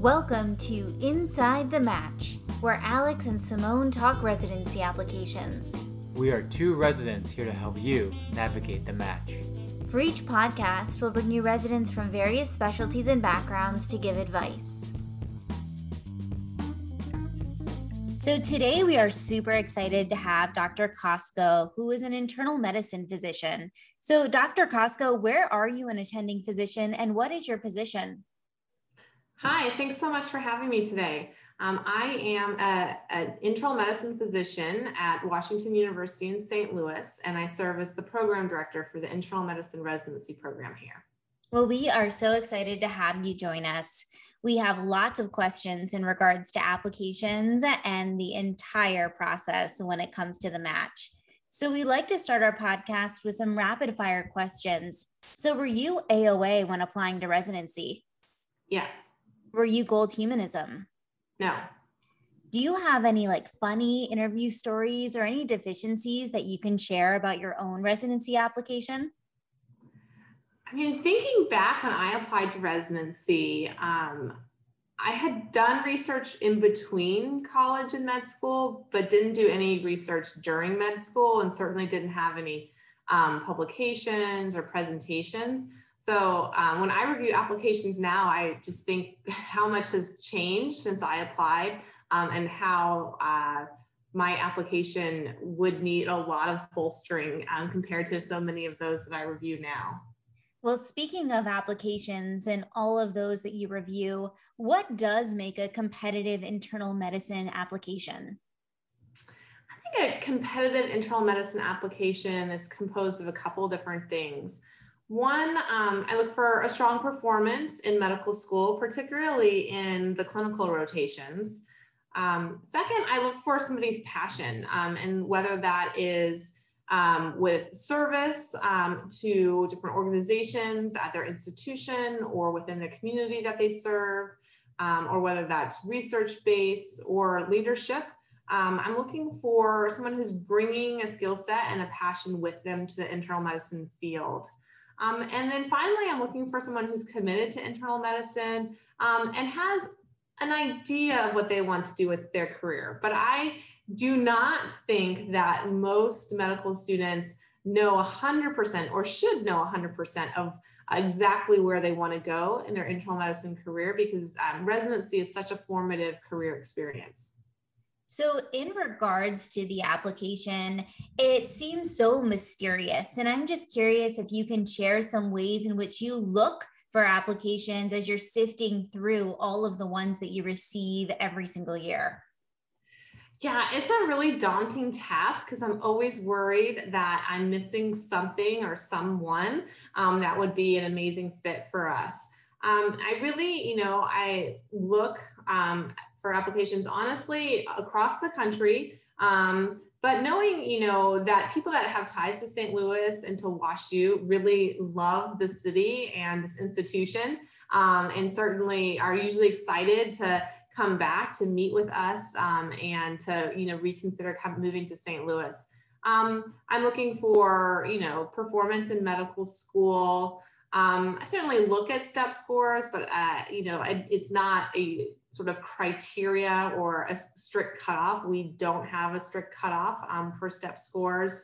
Welcome to Inside the Match, where Alex and Simone talk residency applications. We are two residents here to help you navigate the match. For each podcast, we'll bring you residents from various specialties and backgrounds to give advice. So today we are super excited to have Dr. Costco, who is an internal medicine physician. So Dr. Costco, where are you an attending physician and what is your position? Hi, thanks so much for having me today. I am an internal medicine physician at Washington University in St. Louis, and I serve as the program director for the internal medicine residency program here. Well, we are so excited to have you join us. We have lots of questions in regards to applications and the entire process when it comes to the match. So we like to start our podcast with some rapid fire questions. So were you AOA when applying to residency? Yes. Were you Gold Humanism? No. Do you have any funny interview stories or any deficiencies that you can share about your own residency application? I mean, thinking back when I applied to residency, I had done research in between college and med school, but didn't do any research during med school and certainly didn't have any publications or presentations. So when I review applications now, I just think how much has changed since I applied and how my application would need a lot of bolstering compared to so many of those that I review now. Well, speaking of applications and all of those that you review, what does make a competitive internal medicine application? I think a competitive internal medicine application is composed of a couple different things. One, I look for a strong performance in medical school, particularly in the clinical rotations. Second, I look for somebody's passion and whether that is with service to different organizations at their institution or within the community that they serve, or whether that's research-based or leadership. I'm looking for someone who's bringing a skill set and a passion with them to the internal medicine field. And then finally, I'm looking for someone who's committed to internal medicine and has an idea of what they want to do with their career. But I do not think that most medical students know 100% or should know 100% of exactly where they want to go in their internal medicine career because residency is such a formative career experience. So in regards to the application, it seems so mysterious. And I'm just curious if you can share some ways in which you look for applications as you're sifting through all of the ones that you receive every single year. Yeah, it's a really daunting task because I'm always worried that I'm missing something or someone that would be an amazing fit for us. I really, I look for applications honestly across the country, but knowing, that people that have ties to St. Louis and to WashU really love the city and this institution, and certainly are usually excited to come back to meet with us and to, reconsider moving to St. Louis. I'm looking for, performance in medical school. I certainly look at step scores, but it's not a sort of criteria or a strict cutoff. We don't have a strict cutoff for step scores.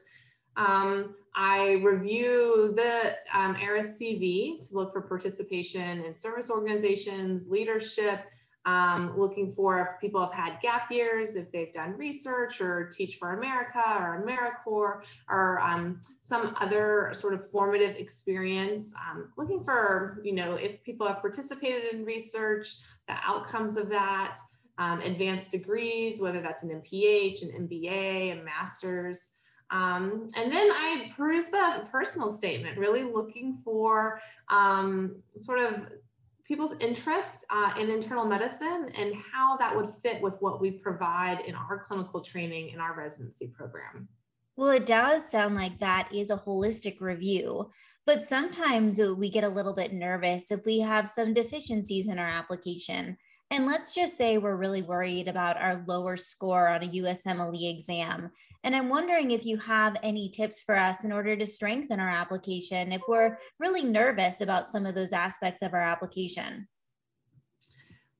I review the ARIS CV to look for participation in service organizations, leadership, looking for if people have had gap years, if they've done research or Teach for America or AmeriCorps or some other sort of formative experience. Looking for, if people have participated in research, the outcomes of that, advanced degrees, whether that's an MPH, an MBA, a master's. And then I peruse the personal statement, really looking for sort of people's interest in internal medicine and how that would fit with what we provide in our clinical training in our residency program. Well, it does sound like that is a holistic review, but sometimes we get a little bit nervous if we have some deficiencies in our application. And let's just say we're really worried about our lower score on a USMLE exam. And I'm wondering if you have any tips for us in order to strengthen our application if we're really nervous about some of those aspects of our application.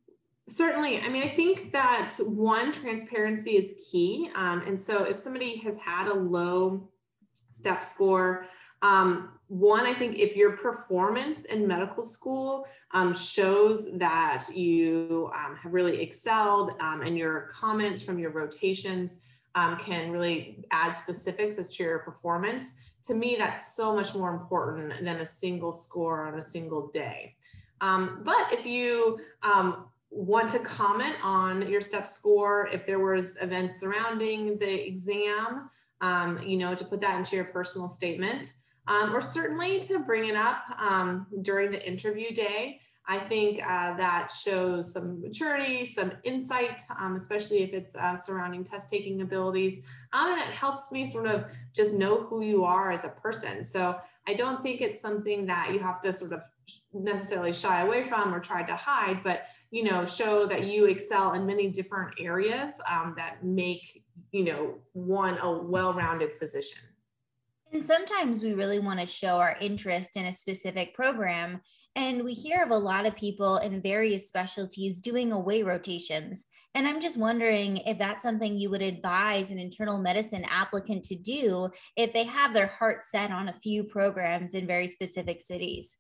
Certainly. I mean, I think that one, transparency is key. And so if somebody has had a low step score, one, I think if your performance in medical school shows that you have really excelled, and your comments from your rotations can really add specifics as to your performance, to me, that's so much more important than a single score on a single day. But if you want to comment on your step score, if there was events surrounding the exam, to put that into your personal statement, or certainly to bring it up during the interview day. I think that shows some maturity, some insight, especially if it's surrounding test taking abilities. And it helps me sort of just know who you are as a person. So I don't think it's something that you have to sort of necessarily shy away from or try to hide, but show that you excel in many different areas that make, one a well-rounded physician. And sometimes we really want to show our interest in a specific program. And we hear of a lot of people in various specialties doing away rotations. And I'm just wondering if that's something you would advise an internal medicine applicant to do if they have their heart set on a few programs in very specific cities.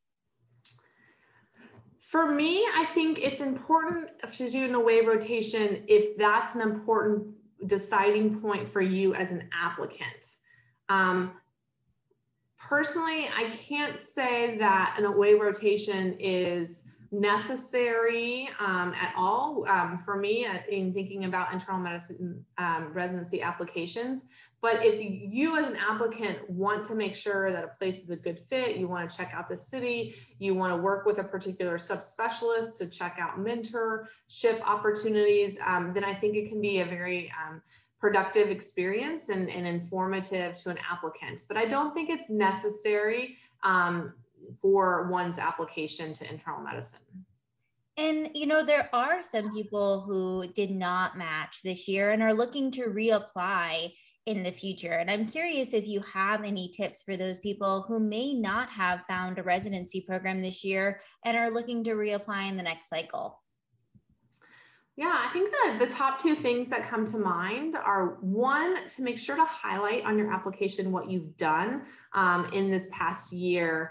For me, I think it's important to do an away rotation if that's an important deciding point for you as an applicant. Personally, I can't say that an away rotation is necessary at all for me in thinking about internal medicine residency applications. But if you as an applicant want to make sure that a place is a good fit, you want to check out the city, you want to work with a particular subspecialist to check out mentorship opportunities, then I think it can be a very productive experience and informative to an applicant. But I don't think it's necessary for one's application to internal medicine. And, there are some people who did not match this year and are looking to reapply in the future. And I'm curious if you have any tips for those people who may not have found a residency program this year and are looking to reapply in the next cycle. Yeah, I think that the top two things that come to mind are, one, to make sure to highlight on your application what you've done in this past year,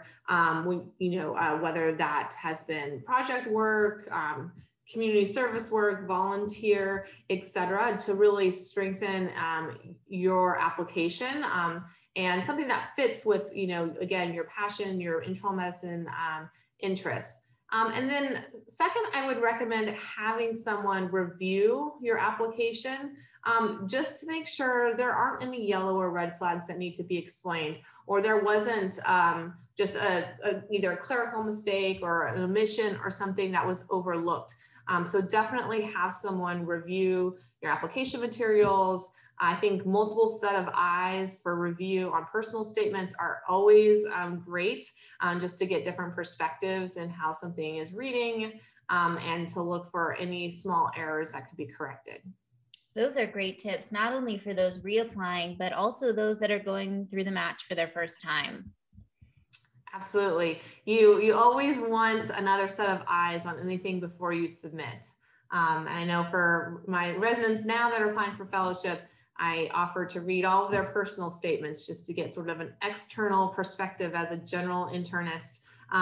whether that has been project work, community service work, volunteer, et cetera, to really strengthen your application and something that fits with, again, your passion, your internal medicine interests. And then second, I would recommend having someone review your application just to make sure there aren't any yellow or red flags that need to be explained, or there wasn't just either a clerical mistake or an omission or something that was overlooked. So definitely have someone review your application materials. I think multiple set of eyes for review on personal statements are always great, just to get different perspectives and how something is reading and to look for any small errors that could be corrected. Those are great tips, not only for those reapplying, but also those that are going through the match for their first time. Absolutely. You always want another set of eyes on anything before you submit. And I know for my residents now that are applying for fellowship, I offer to read all of their personal statements just to get sort of an external perspective as a general internist,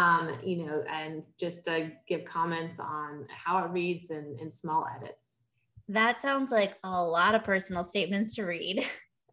and just to give comments on how it reads and small edits. That sounds like a lot of personal statements to read.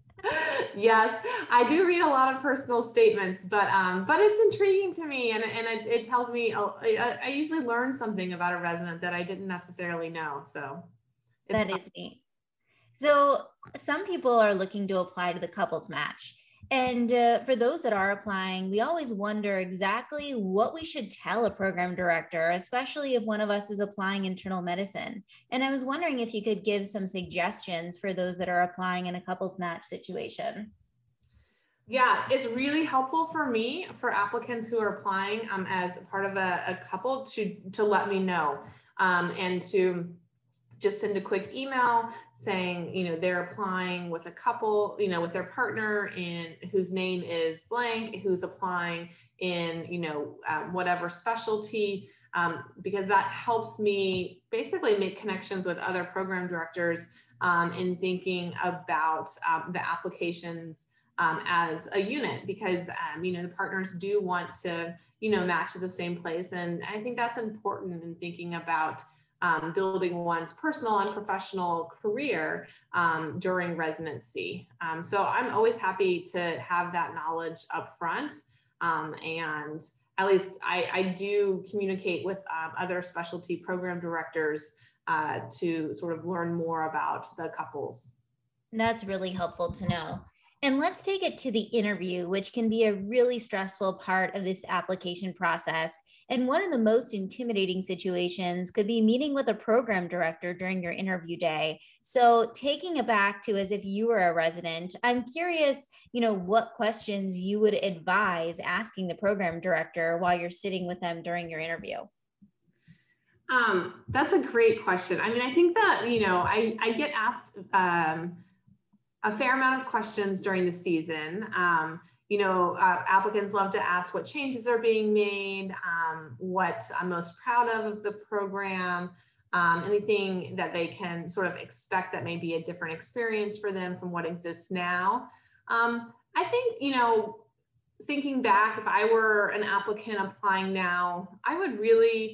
Yes, I do read a lot of personal statements, but it's intriguing to me, and it tells me I usually learn something about a resident that I didn't necessarily know. So that is neat. So some people are looking to apply to the couples match. And for those that are applying, we always wonder exactly what we should tell a program director, especially if one of us is applying internal medicine. And I was wondering if you could give some suggestions for those that are applying in a couples match situation. Yeah, it's really helpful for me, for applicants who are applying as part of a couple to let me know and to just send a quick email saying, they're applying with a couple, with their partner in whose name is blank, who's applying in, whatever specialty, because that helps me basically make connections with other program directors in thinking about the applications as a unit, because, the partners do want to, match to the same place. And I think that's important in thinking about building one's personal and professional career during residency. So I'm always happy to have that knowledge up front. And at least I do communicate with other specialty program directors to sort of learn more about the couples. That's really helpful to know. And let's take it to the interview, which can be a really stressful part of this application process. And one of the most intimidating situations could be meeting with a program director during your interview day. So taking it back to as if you were a resident, I'm curious, what questions you would advise asking the program director while you're sitting with them during your interview. That's a great question. I mean, I think that, I get asked a fair amount of questions during the season. Applicants love to ask what changes are being made, what I'm most proud of the program, anything that they can sort of expect that may be a different experience for them from what exists now. I think, thinking back, if I were an applicant applying now, I would really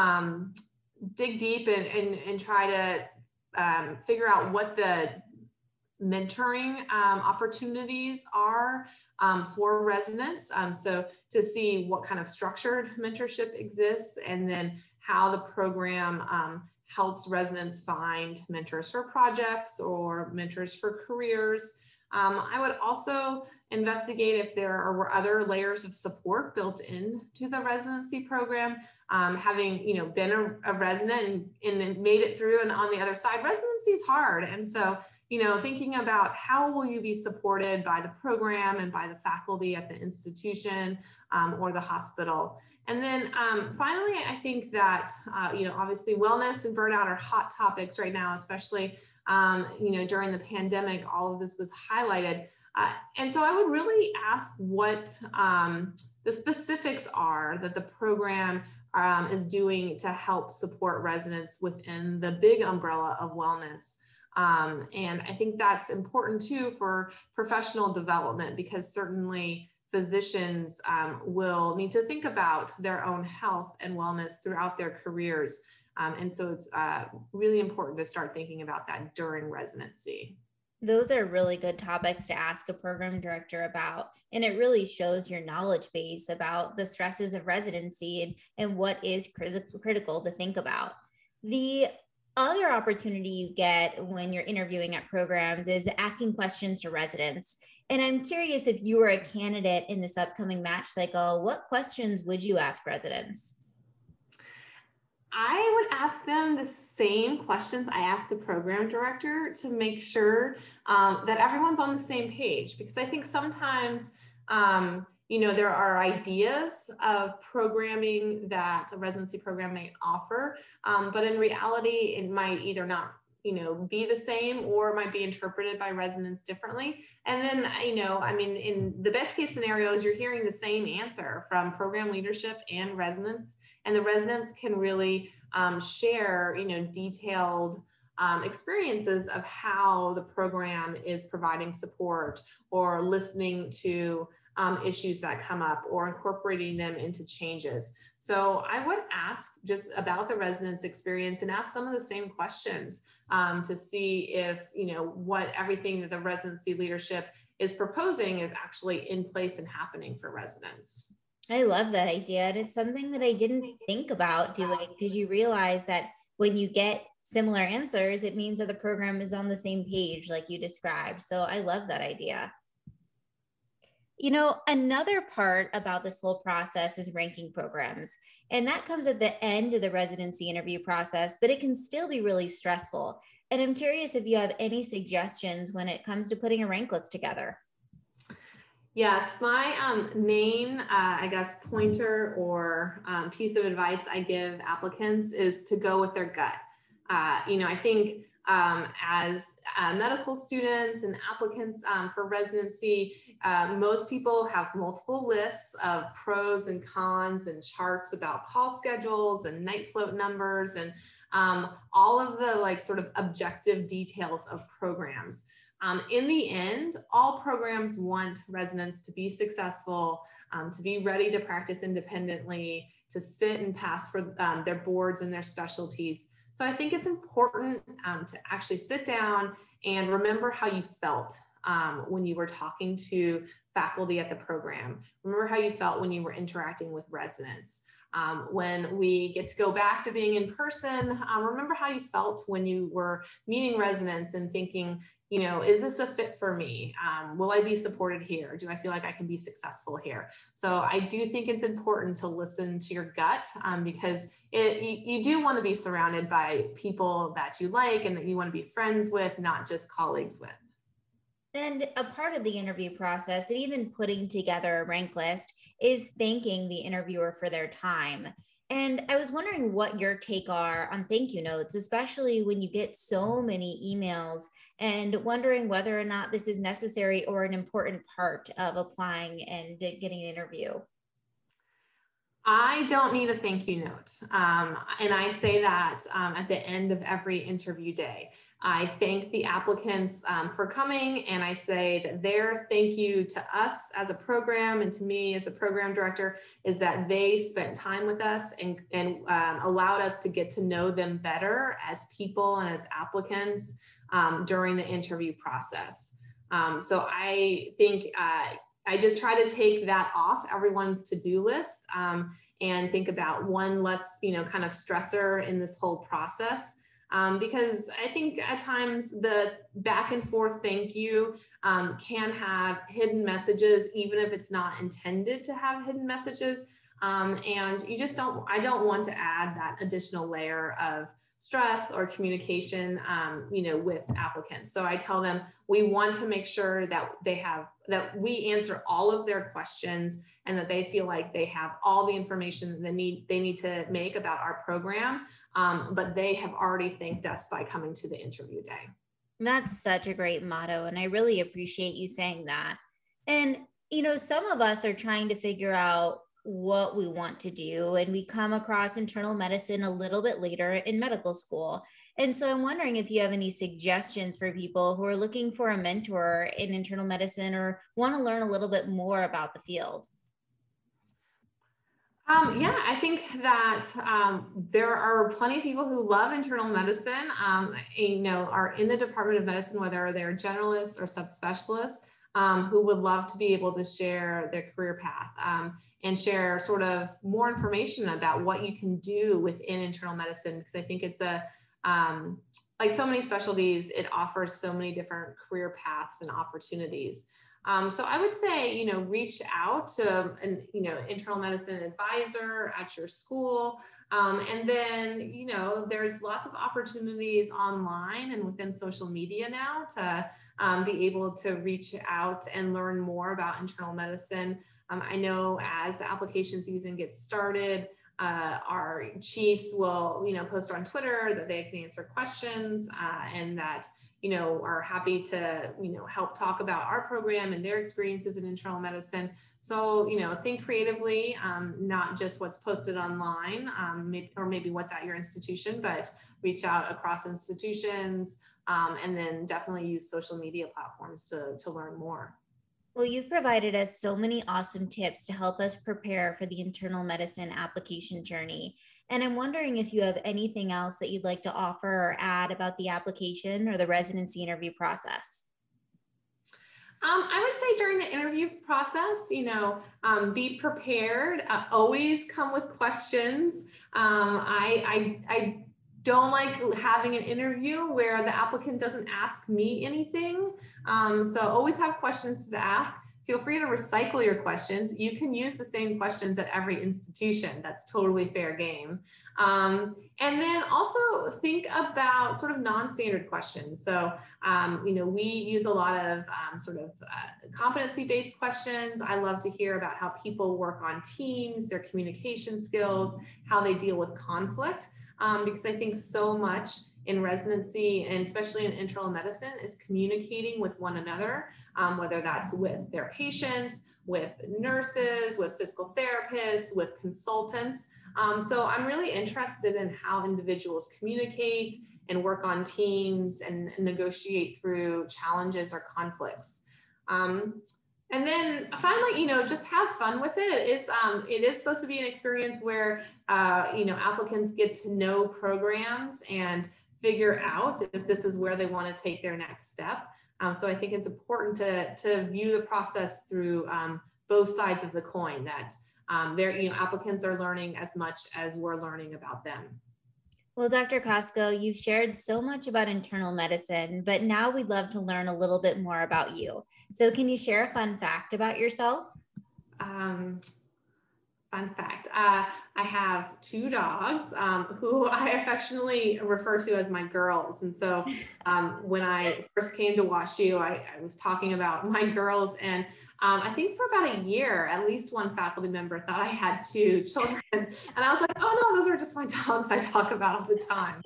dig deep and try to figure out what the mentoring opportunities are for residents. So to see what kind of structured mentorship exists, and then how the program helps residents find mentors for projects or mentors for careers. I would also investigate if there were other layers of support built into the residency program. Having been a resident and made it through and on the other side, residency is hard. And so thinking about how will you be supported by the program and by the faculty at the institution or the hospital. And then finally, I think that, obviously wellness and burnout are hot topics right now, especially, during the pandemic, all of this was highlighted. And so I would really ask what the specifics are that the program is doing to help support residents within the big umbrella of wellness. And I think that's important too for professional development, because certainly physicians will need to think about their own health and wellness throughout their careers. And so it's really important to start thinking about that during residency. Those are really good topics to ask a program director about. And it really shows your knowledge base about the stresses of residency and what is critical to think about. The other opportunity you get when you're interviewing at programs is asking questions to residents. And I'm curious, if you were a candidate in this upcoming match cycle, what questions would you ask residents? I would ask them the same questions I asked the program director to make sure that everyone's on the same page, because I think sometimes there are ideas of programming that a residency program may offer, but in reality, it might either not, be the same, or might be interpreted by residents differently. And then, in the best case scenarios, you're hearing the same answer from program leadership and residents, and the residents can really share, detailed experiences of how the program is providing support or listening to issues that come up or incorporating them into changes. So I would ask just about the residents' experience and ask some of the same questions to see if, what everything that the residency leadership is proposing is actually in place and happening for residents. I love that idea. And it's something that I didn't think about doing, because you realize that when you get similar answers, it means that the program is on the same page like you described. So I love that idea. Another part about this whole process is ranking programs. And that comes at the end of the residency interview process, but it can still be really stressful. And I'm curious if you have any suggestions when it comes to putting a rank list together. Yes, my main, pointer or piece of advice I give applicants is to go with their gut. I think as medical students and applicants for residency, most people have multiple lists of pros and cons and charts about call schedules and night float numbers and all of the like sort of objective details of programs. In the end, all programs want residents to be successful, to be ready to practice independently, to sit and pass for their boards and their specialties. So I think it's important to actually sit down and remember how you felt when you were talking to faculty at the program. Remember how you felt when you were interacting with residents. When we get to go back to being in person, remember how you felt when you were meeting residents and thinking, is this a fit for me? Will I be supported here? Do I feel like I can be successful here? So I do think it's important to listen to your gut because you do want to be surrounded by people that you like and that you want to be friends with, not just colleagues with. And a part of the interview process, and even putting together a rank list, is thanking the interviewer for their time. And I was wondering what your take are on thank you notes, especially when you get so many emails, and wondering whether or not this is necessary or an important part of applying and getting an interview. I don't need a thank you note. And I say that at the end of every interview day. I thank the applicants for coming, and I say that their thank you to us as a program and to me as a program director is that they spent time with us and allowed us to get to know them better as people and as applicants during the interview process. So I think I just try to take that off everyone's to-do list and think about one less, kind of stressor in this whole process. Because I think at times the back and forth thank you can have hidden messages, even if it's not intended to have hidden messages. And I don't want to add that additional layer of stress or communication, with applicants. So I tell them we want to make sure that that we answer all of their questions and that they feel like they have all the information they need to make about our program. But they have already thanked us by coming to the interview day. That's such a great motto, and I really appreciate you saying that. And, some of us are trying to figure out what we want to do, and we come across internal medicine a little bit later in medical school. And so I'm wondering if you have any suggestions for people who are looking for a mentor in internal medicine or want to learn a little bit more about the field. I think that there are plenty of people who love internal medicine, are in the Department of Medicine, whether they're generalists or subspecialists, who would love to be able to share their career path and share sort of more information about what you can do within internal medicine. Because I think it's like so many specialties, it offers so many different career paths and opportunities. So I would say, reach out to an, internal medicine advisor at your school. And then, there's lots of opportunities online and within social media now to be able to reach out and learn more about internal medicine. I know as the application season gets started, our chiefs will, post on Twitter that they can answer questions and that, are happy to, help talk about our program and their experiences in internal medicine. So, think creatively, not just what's posted online, or maybe what's at your institution, but reach out across institutions, and then definitely use social media platforms to learn more. Well, you've provided us so many awesome tips to help us prepare for the internal medicine application journey. And I'm wondering if you have anything else that you'd like to offer or add about the application or the residency interview process. I would say during the interview process, be prepared, always come with questions. I don't like having an interview where the applicant doesn't ask me anything. So always have questions to ask. Feel free to recycle your questions. You can use the same questions at every institution. That's totally fair game. And then also think about sort of non-standard questions. So, we use a lot of competency-based questions. I love to hear about how people work on teams, their communication skills, how they deal with conflict. because I think so much in residency, and especially in internal medicine, is communicating with one another, whether that's with their patients, with nurses, with physical therapists, with consultants. So I'm really interested in how individuals communicate and work on teams and negotiate through challenges or conflicts. And then finally, just have fun with it. It is supposed to be an experience where, applicants get to know programs and figure out if this is where they want to take their next step. So I think it's important to view the process through both sides of the coin, that applicants are learning as much as we're learning about them. Well, Dr. Costco, you've shared so much about internal medicine, but now we'd love to learn a little bit more about you. So can you share a fun fact about yourself? Fun fact, I have 2 dogs who I affectionately refer to as my girls. And so when I first came to WashU, I was talking about my girls, and I think for about a year, at least one faculty member thought I had 2 children. And I was like, oh no, those are just my dogs I talk about all the time.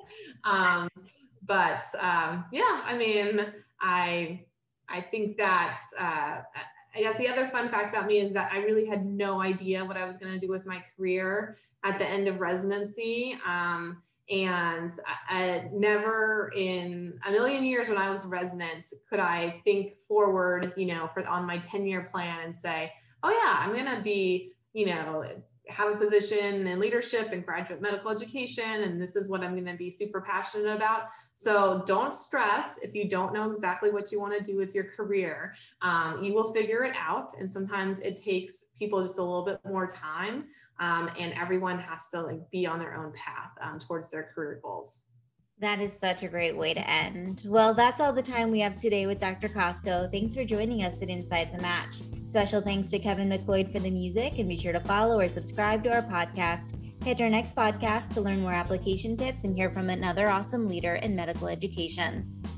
I think that I guess the other fun fact about me is that I really had no idea what I was going to do with my career at the end of residency. And I never in a million years when I was a resident could I think forward, on my 10-year plan and say, oh yeah, I'm going to be, have a position in leadership and graduate medical education, and this is what I'm going to be super passionate about. So don't stress if you don't know exactly what you want to do with your career. You will figure it out, and sometimes it takes people just a little bit more time, and everyone has to be on their own path towards their career goals. That is such a great way to end. Well, that's all the time we have today with Dr. Costco. Thanks for joining us at Inside the Match. Special thanks to Kevin McLeod for the music, and be sure to follow or subscribe to our podcast. Catch our next podcast to learn more application tips and hear from another awesome leader in medical education.